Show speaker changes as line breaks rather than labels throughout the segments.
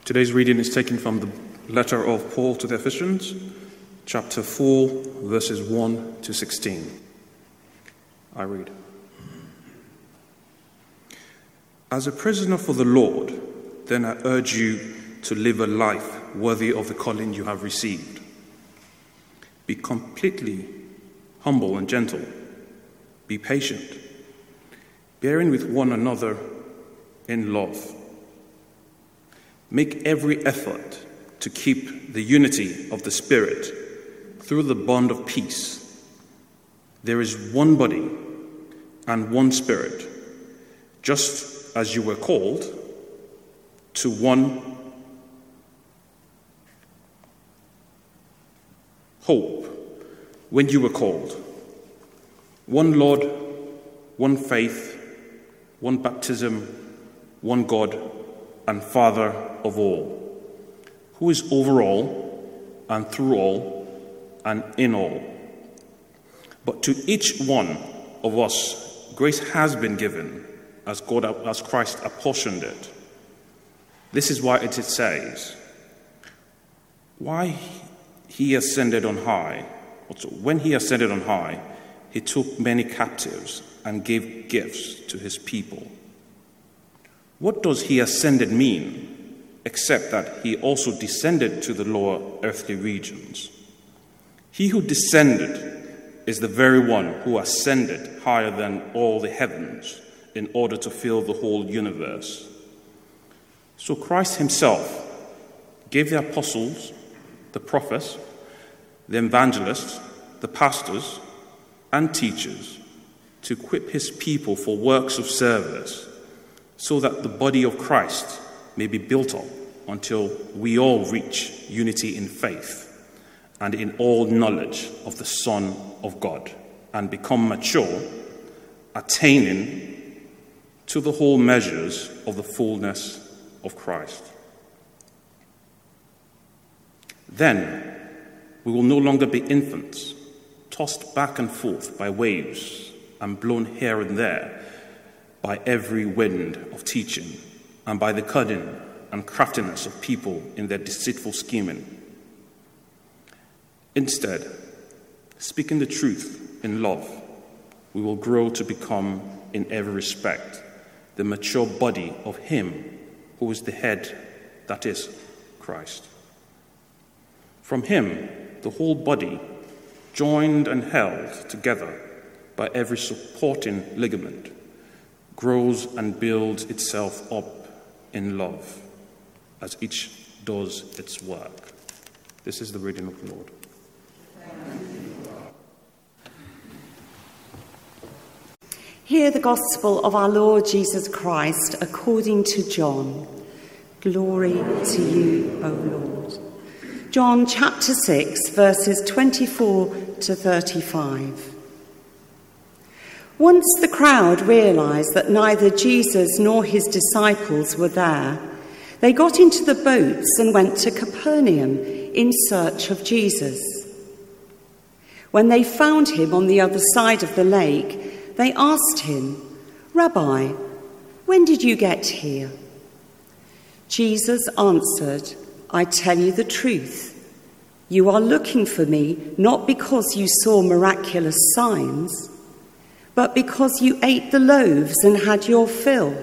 Today's reading is taken from the letter of Paul to the Ephesians, chapter 4, verses 1 to 16. I read. As a prisoner for the Lord, then I urge you to live a life worthy of the calling you have received. Be completely humble and gentle. Be patient, bearing with one another in love. Make every effort to keep the unity of the Spirit through the bond of peace. There is one body and one Spirit, just as you were called to one hope when you were called. One Lord, one faith, one baptism, one God and Father of all, who is over all and through all and in all. But to each one of us grace has been given as Christ apportioned it. This is why it says, when he ascended on high, he took many captives and gave gifts to his people. What does he ascended mean, except that he also descended to the lower earthly regions? He who descended is the very one who ascended higher than all the heavens in order to fill the whole universe. So Christ himself gave the apostles, the prophets, the evangelists, the pastors, and teachers to equip his people for works of service, so that the body of Christ may be built up until we all reach unity in faith and in all knowledge of the Son of God, and become mature, attaining to the whole measures of the fullness of Christ. Then we will no longer be infants, tossed back and forth by waves and blown here and there by every wind of teaching, and by the cunning and craftiness of people in their deceitful scheming. Instead, speaking the truth in love, we will grow to become, in every respect, the mature body of him who is the head, that is, Christ. From him, the whole body, joined and held together by every supporting ligament, grows and builds itself up in love as each does its work. This is the reading of the Lord.
Hear the gospel of our Lord Jesus Christ according to John. Glory to you, O Lord. John chapter 6, verses 24 to 35. Once the crowd realized that neither Jesus nor his disciples were there, they got into the boats and went to Capernaum in search of Jesus. When they found him on the other side of the lake, they asked him, "Rabbi, when did you get here?" Jesus answered, "I tell you the truth. You are looking for me not because you saw miraculous signs, but because you ate the loaves and had your fill.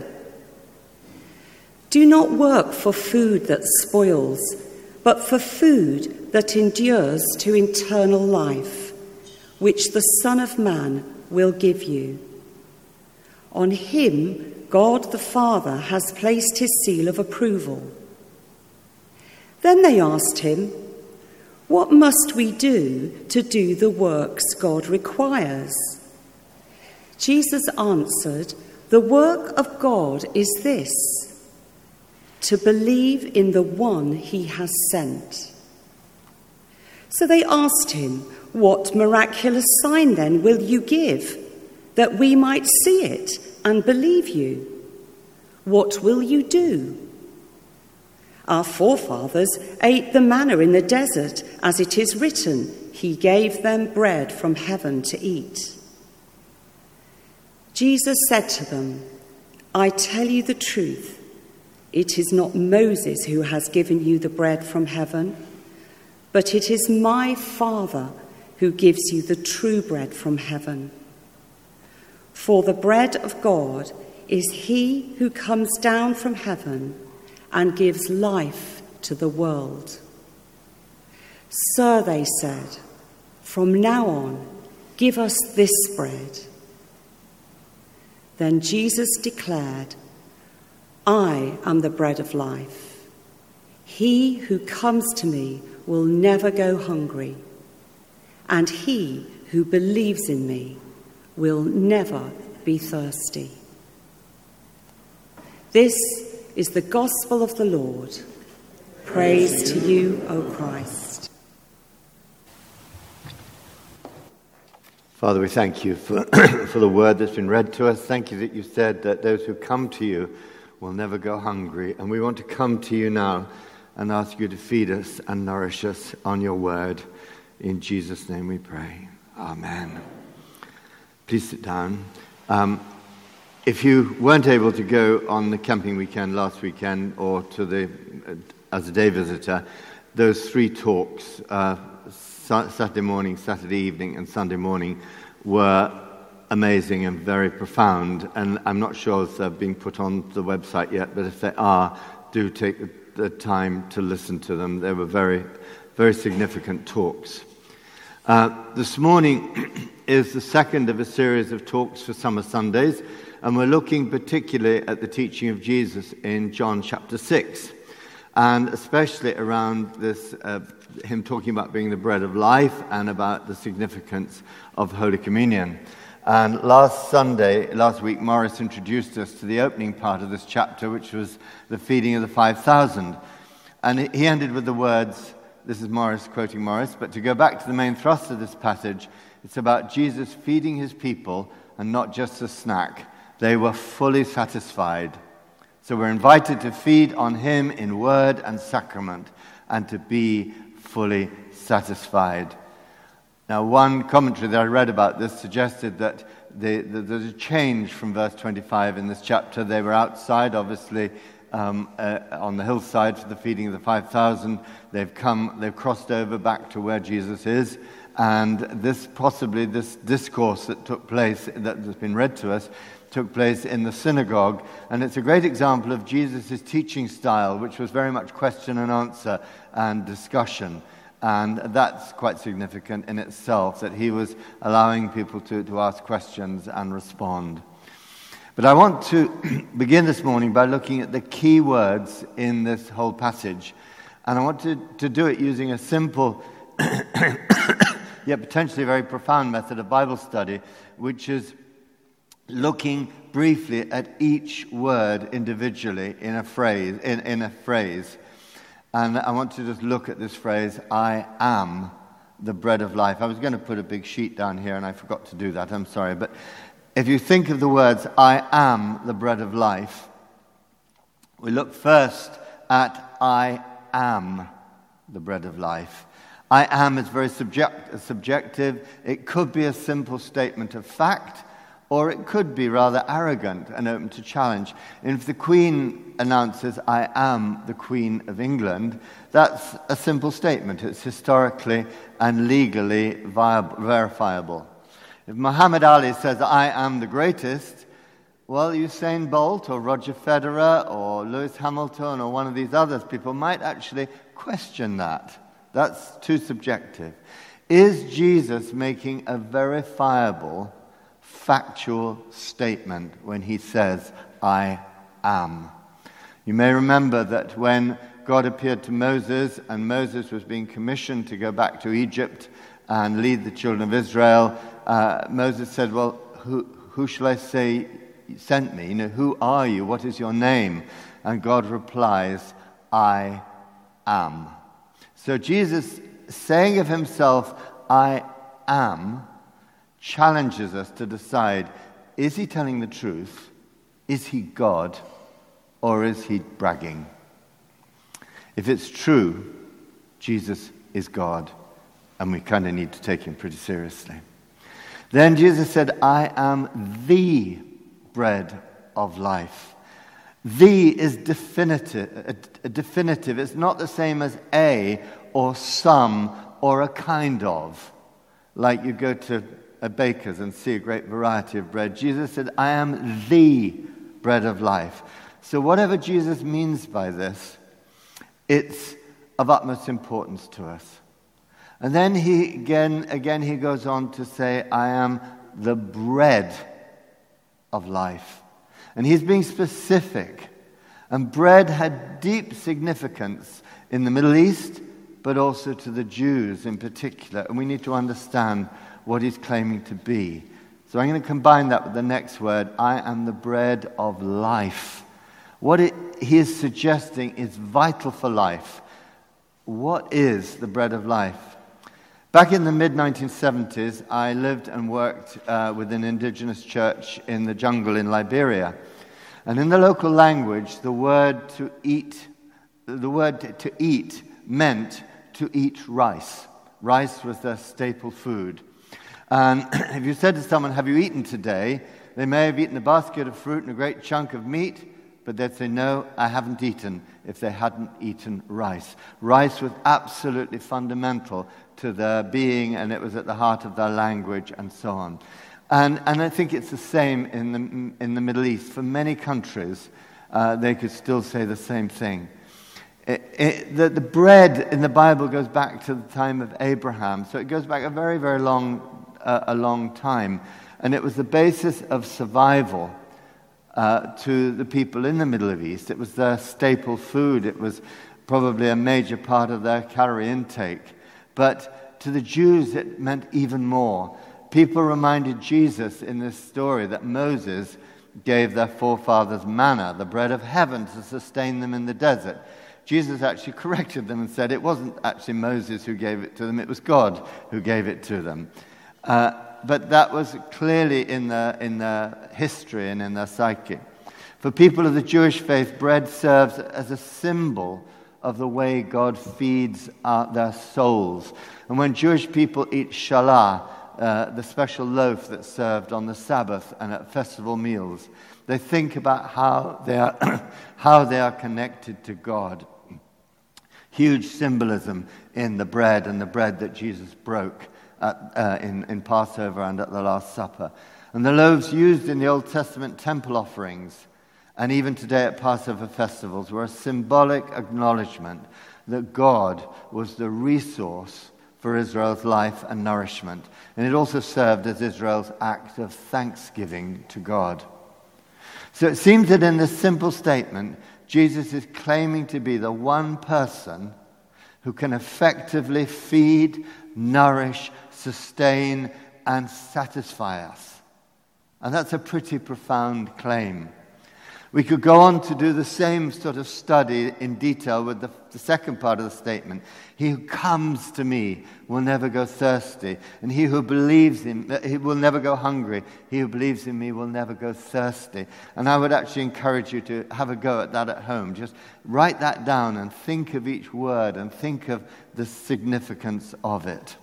Do not work for food that spoils, but for food that endures to eternal life, which the Son of Man will give you. On him, God the Father has placed his seal of approval." Then they asked him, "What must we do to do the works God requires?" Jesus answered, "The work of God is this, to believe in the one he has sent." So they asked him, "What miraculous sign then will you give, that we might see it and believe you? What will you do?" "Our forefathers ate the manna in the desert, as it is written, he gave them bread from heaven to eat." Jesus said to them, "I tell you the truth. It is not Moses who has given you the bread from heaven, but it is my Father who gives you the true bread from heaven. For the bread of God is he who comes down from heaven and gives life to the world." "Sir," they said, "from now on, give us this bread." Then Jesus declared, "I am the bread of life. He who comes to me will never go hungry, and he who believes in me will never be thirsty." This is the gospel of the Lord. Praise to you, O Christ.
Father, we thank you for, for the word that's been read to us. Thank you that you said that those who come to you will never go hungry. And we want to come to you now and ask you to feed us and nourish us on your word. In Jesus' name we pray. Amen. Please sit down. If you weren't able to go on the camping weekend last weekend or to as a day visitor, those 3 talks, Saturday morning, Saturday evening, and Sunday morning, were amazing and very profound. And I'm not sure if they're being put on the website yet, but if they are, do take the time to listen to them. They were very, very significant talks. This morning is the second of a series of talks for Summer Sundays, and we're looking particularly at the teaching of Jesus in John chapter 6, and especially around this, him talking about being the bread of life and about the significance of Holy Communion. And last week, Morris introduced us to the opening part of this chapter, which was the feeding of the 5,000. And he ended with the words, this is Morris quoting Morris, but to go back to the main thrust of this passage, it's about Jesus feeding his people and not just a snack. They were fully satisfied. So we're invited to feed on him in word and sacrament and to be fully satisfied. Now, one commentary that I read about this suggested that there's a change from verse 25 in this chapter. They were outside, obviously, on the hillside for the feeding of the 5,000. They've crossed over back to where Jesus is. And this discourse that took place, that has been read to us, took place in the synagogue. And it's a great example of Jesus' teaching style, which was very much question and answer and discussion. And that's quite significant in itself, that he was allowing people to ask questions and respond. But I want to begin this morning by looking at the key words in this whole passage. And I want to do it using a simple, yet potentially very profound method of Bible study, which is looking briefly at each word individually in a phrase. And I want to just look at this phrase, "I am the bread of life." I was going to put a big sheet down here and I forgot to do that. I'm sorry. But if you think of the words, "I am the bread of life," we look first at "I am the bread of life." I am is very subjective. It could be a simple statement of fact, or it could be rather arrogant and open to challenge. And if the Queen announces, "I am the Queen of England," that's a simple statement. It's historically and legally verifiable. If Muhammad Ali says, "I am the greatest," well, Usain Bolt or Roger Federer or Lewis Hamilton or one of these other people might actually question that. That's too subjective. Is Jesus making a verifiable, factual statement when he says, "I am"? You may remember that when God appeared to Moses and Moses was being commissioned to go back to Egypt and lead the children of Israel, Moses said, "Well, who shall I say sent me? Who are you? What is your name?" And God replies, "I am." So Jesus saying of himself, "I am," challenges us to decide, is he telling the truth? Is he God? Or is he bragging? If it's true, Jesus is God, and we kind of need to take him pretty seriously. Then Jesus said, "I am the bread of life." The is definitive. It's not the same as a or some or a kind of. Like you go to a baker's and see a great variety of bread. Jesus said, I am the bread of life. So whatever Jesus means by this, it's of utmost importance to us. And then he goes on to say, I am the bread of life. And he's being specific. And bread had deep significance in the Middle East, but also to the Jews in particular. And we need to understand what he's claiming to be. So I'm going to combine that with the next word, I am the bread of life. What he is suggesting is vital for life. What is the bread of life? Back in the mid-1970s, I lived and worked with an indigenous church in the jungle in Liberia. And in the local language, the word to eat meant to eat rice. Rice was their staple food. And if you said to someone, have you eaten today? They may have eaten a basket of fruit and a great chunk of meat, but they'd say, no, I haven't eaten, if they hadn't eaten rice. Rice was absolutely fundamental to their being, and it was at the heart of their language, and so on. And I think it's the same in the Middle East. For many countries, they could still say the same thing. The bread in the Bible goes back to the time of Abraham, so it goes back a very, very long time. And it was the basis of survival to the people in the Middle East. It was their staple food. It was probably a major part of their calorie intake. But to the Jews, it meant even more. People reminded Jesus in this story that Moses gave their forefathers manna, the bread of heaven, to sustain them in the desert. Jesus actually corrected them and said it wasn't actually Moses who gave it to them, it was God who gave it to them. But that was clearly in their history and in their psyche. For people of the Jewish faith, bread serves as a symbol of the way God feeds their souls. And when Jewish people eat shalah, the special loaf that's served on the Sabbath and at festival meals, they think about how they are connected to God. Huge symbolism in the bread and the bread that Jesus broke in Passover and at the Last Supper. And the loaves used in the Old Testament temple offerings and even today at Passover festivals were a symbolic acknowledgement that God was the resource for Israel's life and nourishment. And it also served as Israel's act of thanksgiving to God. So it seems that in this simple statement, Jesus is claiming to be the one person who can effectively feed, nourish, sustain, and satisfy us. And that's a pretty profound claim. We could go on to do the same sort of study in detail with the second part of the statement. He who comes to me will never go thirsty, and he who believes in me, he will never go hungry. He who believes in me will never go thirsty. And I would actually encourage you to have a go at that at home. Just write that down and think of each word and think of the significance of it.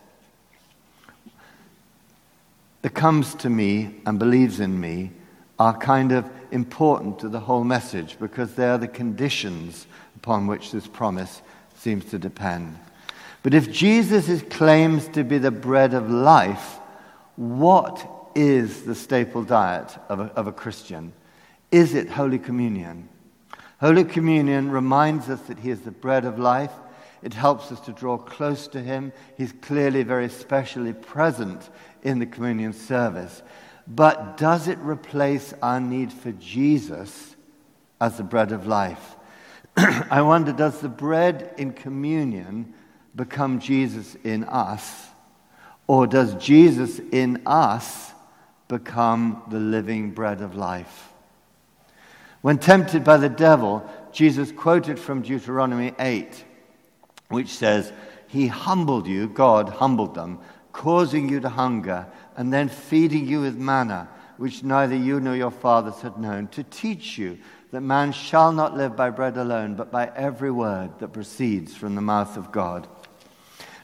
The comes to me and believes in me are kind of important to the whole message because they are the conditions upon which this promise seems to depend. But if Jesus claims to be the bread of life, what is the staple diet of a Christian? Is it Holy Communion? Holy Communion reminds us that he is the bread of life. It helps us to draw close to him. He's clearly very specially present in the communion service. But does it replace our need for Jesus as the bread of life? I wonder, does the bread in communion become Jesus in us? Or does Jesus in us become the living bread of life? When tempted by the devil, Jesus quoted from Deuteronomy 8, which says, he humbled you, God humbled them, causing you to hunger, and then feeding you with manna, which neither you nor your fathers had known, to teach you that man shall not live by bread alone, but by every word that proceeds from the mouth of God.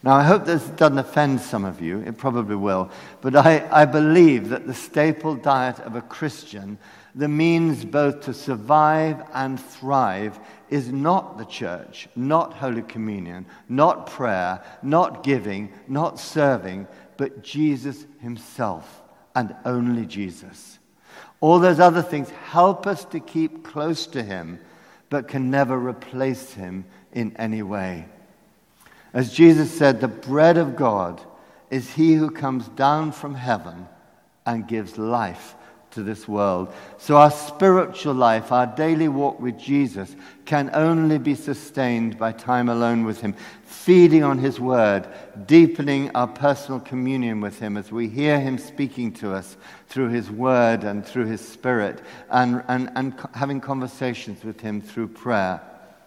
Now, I hope this doesn't offend some of you. It probably will. But I believe that the staple diet of a Christian, the means both to survive and thrive, is not the church, not Holy Communion, not prayer, not giving, not serving, but Jesus himself, and only Jesus. All those other things help us to keep close to him, but can never replace him in any way. As Jesus said, the bread of God is he who comes down from heaven and gives life to this world. So our spiritual life, our daily walk with Jesus, can only be sustained by time alone with him, feeding on his word, deepening our personal communion with him as we hear him speaking to us through his word and through his spirit, and having conversations with him through prayer.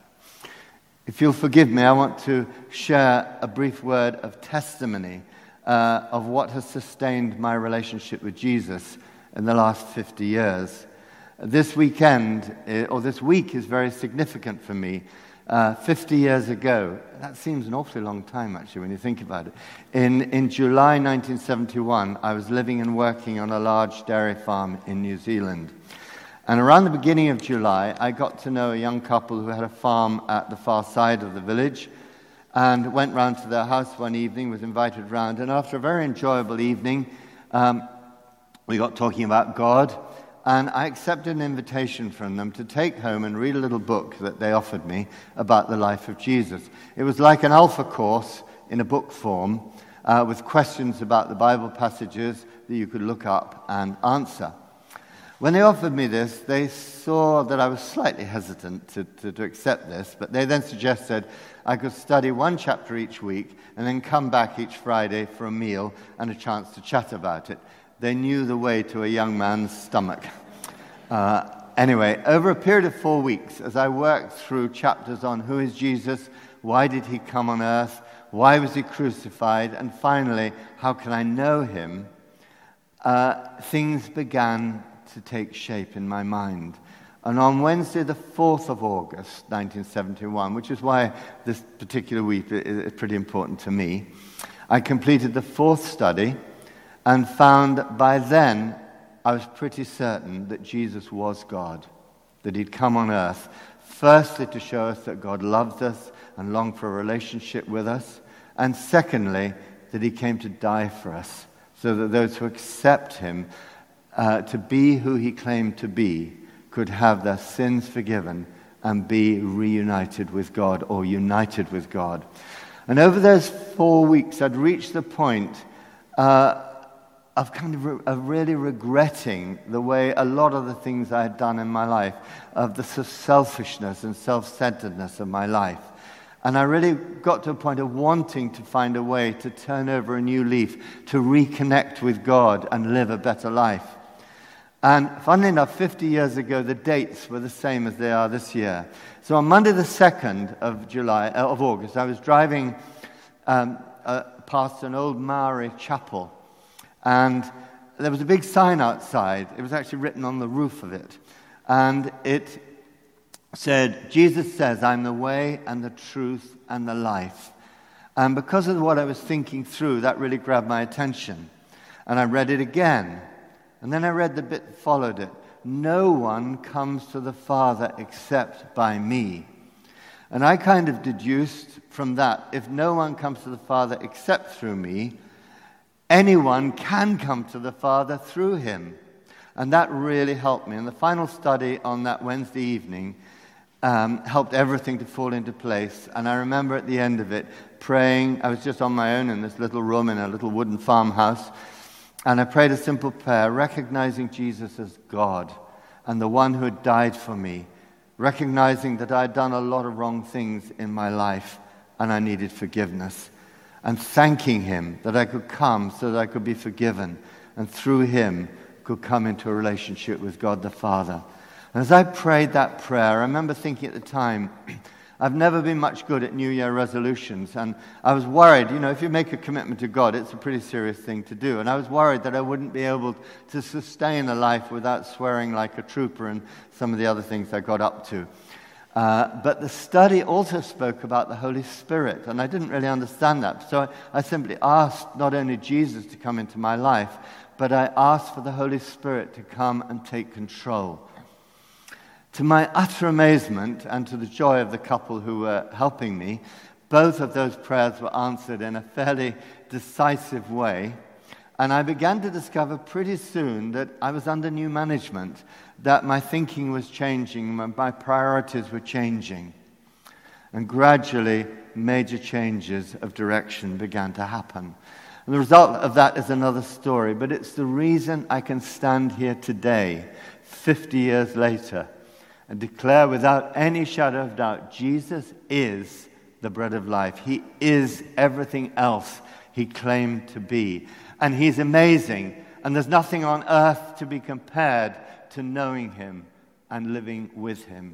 If you'll forgive me, I want to share a brief word of testimony of what has sustained my relationship with Jesus in the last 50 years. This week is very significant for me. 50 years ago, that seems an awfully long time actually when you think about it. In July 1971, I was living and working on a large dairy farm in New Zealand. And around the beginning of July, I got to know a young couple who had a farm at the far side of the village, and went round to their house one evening, was invited round, and after a very enjoyable evening, we got talking about God, and I accepted an invitation from them to take home and read a little book that they offered me about the life of Jesus. It was like an alpha course in a book form, with questions about the Bible passages that you could look up and answer. When they offered me this, they saw that I was slightly hesitant to accept this, but they then suggested I could study one chapter each week and then come back each Friday for a meal and a chance to chat about it. They knew the way to a young man's stomach. Anyway, over a period of 4 weeks, as I worked through chapters on who is Jesus, why did he come on earth, why was he crucified, and finally, how can I know him, things began to take shape in my mind. And on Wednesday, the 4th of August, 1971, which is why this particular week is pretty important to me, I completed the 4th study and found by then I was pretty certain that Jesus was God, that he'd come on earth, firstly to show us that God loves us and longed for a relationship with us, and secondly, that he came to die for us, so that those who accept him to be who he claimed to be could have their sins forgiven and be reunited with God, or united with God. And over those 4 weeks, I'd reached the point of really regretting the way a lot of the things I had done in my life, of the selfishness and self-centeredness of my life. And I really got to a point of wanting to find a way to turn over a new leaf, to reconnect with God and live a better life. And funnily enough, 50 years ago, the dates were the same as they are this year. So on Monday the 2nd of August, I was driving past an old Maori chapel. And there was a big sign outside. It was actually written on the roof of it. And it said, Jesus says, I'm the way and the truth and the life. And because of what I was thinking through, that really grabbed my attention. And I read it again. And then I read the bit that followed it. No one comes to the Father except by me. And I kind of deduced from that, if no one comes to the Father except through me, anyone can come to the Father through him. And that really helped me. And the final study on that Wednesday evening helped everything to fall into place. And I remember at the end of it praying. I was just on my own in this little room in a little wooden farmhouse. And I prayed a simple prayer, recognizing Jesus as God and the one who had died for me, recognizing that I had done a lot of wrong things in my life and I needed forgiveness, and thanking him that I could come so that I could be forgiven, and through him could come into a relationship with God the Father. And as I prayed that prayer, I remember thinking at the time, I've never been much good at New Year resolutions, and I was worried, if you make a commitment to God, it's a pretty serious thing to do, and I was worried that I wouldn't be able to sustain a life without swearing like a trooper and some of the other things I got up to. But the study also spoke about the Holy Spirit, and I didn't really understand that. So I simply asked not only Jesus to come into my life, but I asked for the Holy Spirit to come and take control. To my utter amazement and to the joy of the couple who were helping me, both of those prayers were answered in a fairly decisive way. And I began to discover pretty soon that I was under new management, that my thinking was changing, my priorities were changing. And gradually, major changes of direction began to happen. And the result of that is another story, but it's the reason I can stand here today, 50 years later, and declare without any shadow of doubt, Jesus is the bread of life. He is everything else he claimed to be. And he's amazing, and there's nothing on earth to be compared to knowing him and living with him.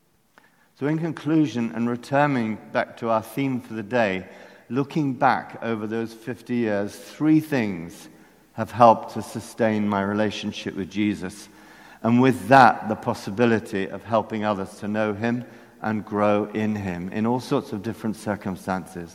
So in conclusion, and returning back to our theme for the day, looking back over those 50 years, 3 things have helped to sustain my relationship with Jesus. And with that, the possibility of helping others to know him and grow in him in all sorts of different circumstances.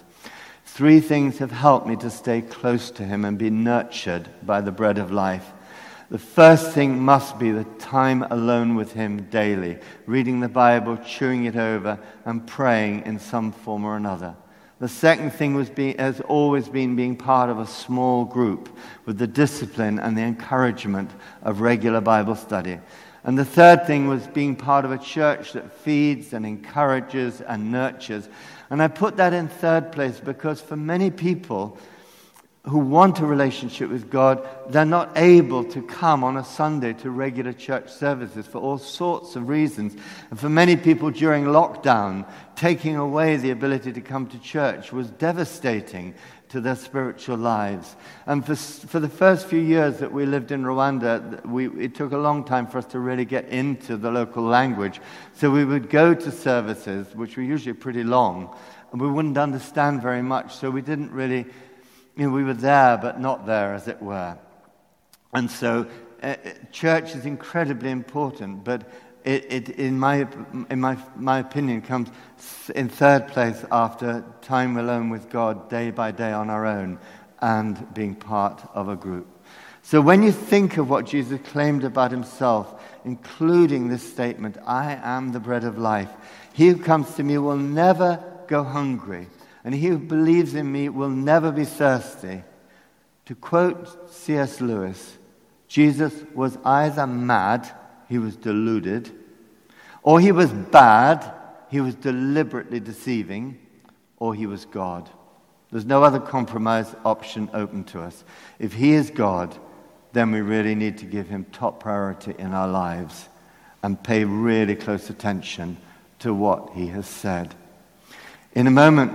3 things have helped me to stay close to him and be nurtured by the bread of life. The first thing must be the time alone with him daily, reading the Bible, chewing it over, and praying in some form or another. The second thing has always been being part of a small group with the discipline and the encouragement of regular Bible study. And the third thing was being part of a church that feeds and encourages and nurtures. And I put that in third place because for many people who want a relationship with God, they're not able to come on a Sunday to regular church services for all sorts of reasons. And for many people during lockdown, taking away the ability to come to church was devastating to their spiritual lives. And for the first few years that we lived in Rwanda, it took a long time for us to really get into the local language. So we would go to services, which were usually pretty long, and we wouldn't understand very much. So we didn't really, we were there but not there, as it were. And so church is incredibly important, but it in my opinion, comes in third place after time alone with God, day by day on our own, and being part of a group. So when you think of what Jesus claimed about himself, including this statement, I am the bread of life, he who comes to me will never go hungry, and he who believes in me will never be thirsty. To quote C.S. Lewis, Jesus was either mad, he was deluded, or he was bad, he was deliberately deceiving, or he was God. There's no other compromise option open to us. If he is God, then we really need to give him top priority in our lives and pay really close attention to what he has said. In a moment,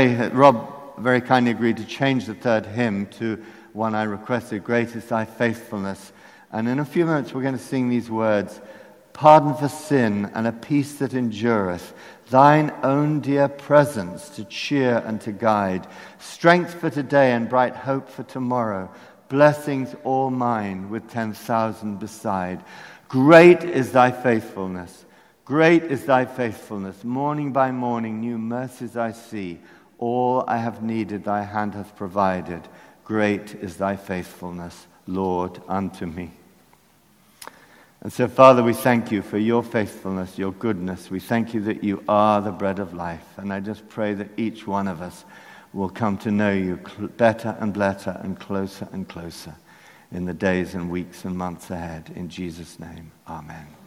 Rob very kindly agreed to change the third hymn to one I requested, Great is Thy Faithfulness. And in a few minutes we're going to sing these words, pardon for sin and a peace that endureth, thine own dear presence to cheer and to guide, strength for today and bright hope for tomorrow, blessings all mine with 10,000 beside. Great is thy faithfulness, great is thy faithfulness, morning by morning new mercies I see, all I have needed thy hand hath provided, great is thy faithfulness, Lord, unto me. And so, Father, we thank you for your faithfulness, your goodness. We thank you that you are the bread of life. And I just pray that each one of us will come to know you better and better and closer in the days and weeks and months ahead. In Jesus' name, amen.